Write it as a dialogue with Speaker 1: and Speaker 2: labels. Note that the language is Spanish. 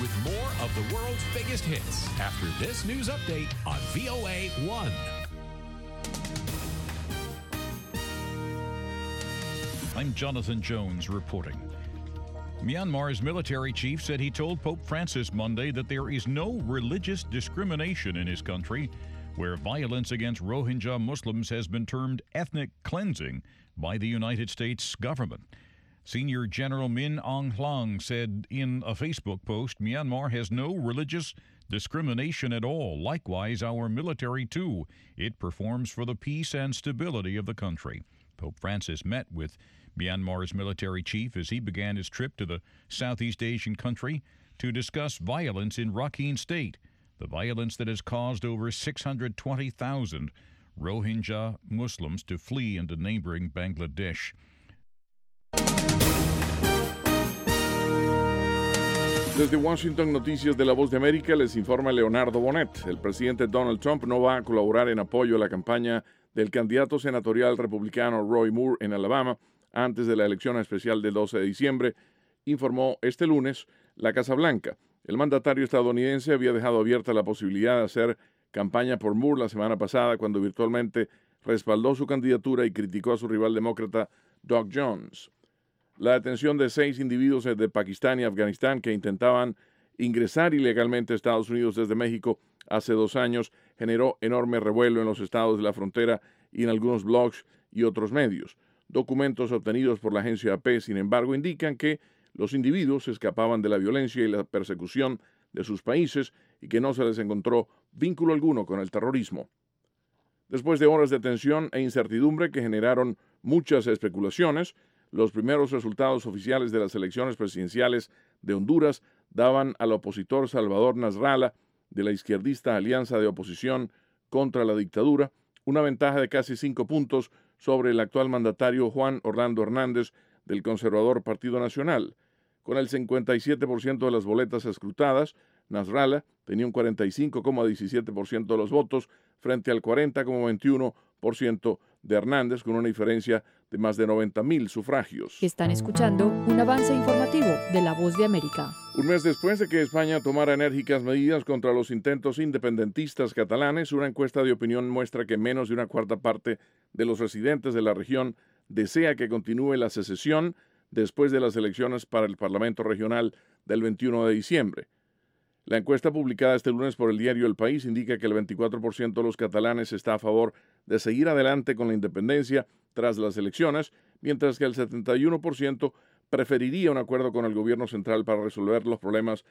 Speaker 1: with more of the world's biggest hits after this news update on VOA 1.
Speaker 2: I'm Jonathan Jones reporting. Myanmar's military chief said he told Pope Francis Monday that there is no religious discrimination in his country, where violence against Rohingya Muslims has been termed ethnic cleansing by the United States government. Senior General Min Aung Hlaing said in a Facebook post, Myanmar has no religious discrimination at all. Likewise, our military too. It performs for the peace and stability of the country. Pope Francis met with Myanmar's military chief as he began his trip to the Southeast Asian country to discuss violence in Rakhine State, the violence that has caused over 620,000 Rohingya Muslims to flee into neighboring Bangladesh.
Speaker 3: Desde Washington, Noticias de la Voz de América, les informa Leonardo Bonet. El presidente Donald Trump no va a colaborar en apoyo a la campaña del candidato senatorial republicano Roy Moore en Alabama antes de la elección especial del 12 de diciembre, informó este lunes la Casa Blanca. El mandatario estadounidense había dejado abierta la posibilidad de hacer campaña por Moore la semana pasada cuando virtualmente respaldó su candidatura y criticó a su rival demócrata Doug Jones. La detención de 6 individuos de Pakistán y Afganistán que intentaban ingresar ilegalmente a Estados Unidos desde México hace 2 años generó enorme revuelo en los estados de la frontera y en algunos blogs y otros medios. Documentos obtenidos por la agencia AP, sin embargo, indican que los individuos escapaban de la violencia y la persecución de sus países y que no se les encontró vínculo alguno con el terrorismo. Después de horas de tensión e incertidumbre que generaron muchas especulaciones, los primeros resultados oficiales de las elecciones presidenciales de Honduras daban al opositor Salvador Nasralla, de la izquierdista Alianza de Oposición contra la Dictadura, una ventaja de casi 5 puntos sobre el actual mandatario Juan Orlando Hernández del conservador Partido Nacional. Con el 57% de las boletas escrutadas, Nasralla tenía un 45,17% de los votos frente al 40,21% de Hernández, con una diferencia de más de 90,000 sufragios.
Speaker 4: Están escuchando un avance informativo de La Voz de América.
Speaker 3: Un mes después de que España tomara enérgicas medidas contra los intentos independentistas catalanes, una encuesta de opinión muestra que menos de una cuarta parte de los residentes de la región desea que continúe la secesión después de las elecciones para el Parlamento Regional del 21 de diciembre. La encuesta publicada este lunes por el diario El País indica que el 24% de los catalanes está a favor de seguir adelante con la independencia tras las elecciones, mientras que el 71% preferiría un acuerdo con el gobierno central para resolver los problemas